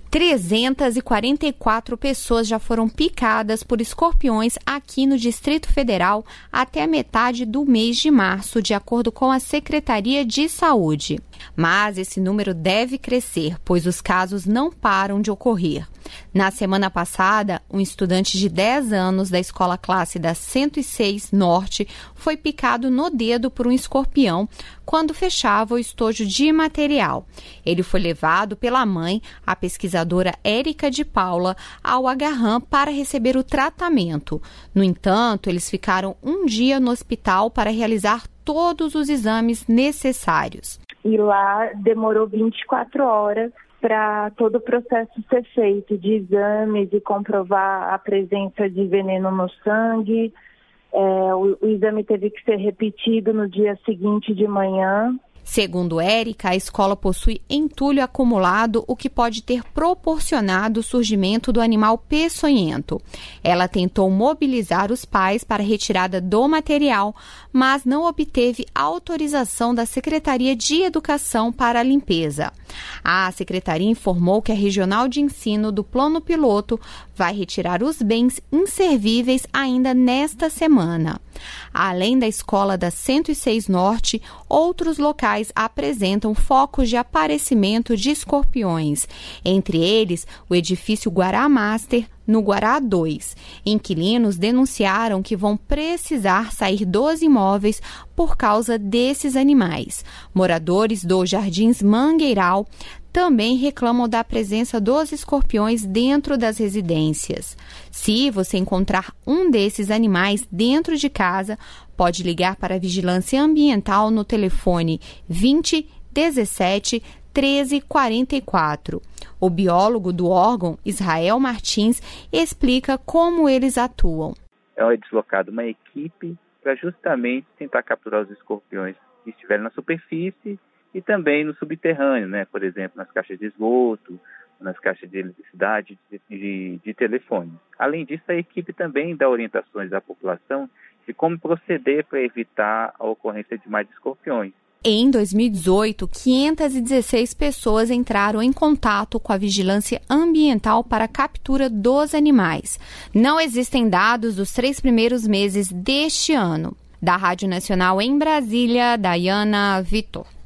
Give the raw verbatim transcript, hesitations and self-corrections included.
trezentas e quarenta e quatro pessoas já foram picadas por escorpiões aqui no Distrito Federal até a metade do mês de março, de acordo com a Secretaria de Saúde. Mas esse número deve crescer, pois os casos não param de ocorrer. Na semana passada, um estudante de dez anos da escola classe da cento e seis Norte foi picado no dedo por um escorpião quando fechava o estojo de material. Ele foi levado pela mãe, a pesquisadora Érica de Paula, ao Agarram para receber o tratamento. No entanto, eles ficaram um dia no hospital para realizar todos os exames necessários. E lá demorou vinte e quatro horas para todo o processo ser feito de exames e comprovar a presença de veneno no sangue. É, o, o exame teve que ser repetido no dia seguinte de manhã. Segundo Érica, a escola possui entulho acumulado, o que pode ter proporcionado o surgimento do animal peçonhento. Ela tentou mobilizar os pais para a retirada do material, mas não obteve autorização da Secretaria de Educação para a limpeza. A secretaria informou que a Regional de Ensino do Plano Piloto vai retirar os bens inservíveis ainda nesta semana. Além da escola da cento e seis Norte, outros locais apresentam focos de aparecimento de escorpiões, entre eles o edifício Guará Master, no Guará dois. Inquilinos denunciaram que vão precisar sair dos imóveis por causa desses animais. Moradores dos Jardins Mangueiral também reclamam da presença dos escorpiões dentro das residências. Se você encontrar um desses animais dentro de casa, pode ligar para a Vigilância Ambiental no telefone vinte, dezessete, treze, quarenta e quatro. O biólogo do órgão, Israel Martins, explica como eles atuam. É deslocada uma equipe para justamente tentar capturar os escorpiões que estiverem na superfície e também no subterrâneo, né? Por exemplo, nas caixas de esgoto, nas caixas de eletricidade, de, de, de telefone. Além disso, a equipe também dá orientações à população de como proceder para evitar a ocorrência de mais escorpiões. Em dois mil e dezoito, quinhentas e dezesseis pessoas entraram em contato com a Vigilância Ambiental para a captura dos animais. Não existem dados dos três primeiros meses deste ano. Da Rádio Nacional em Brasília, Dayana Vitor.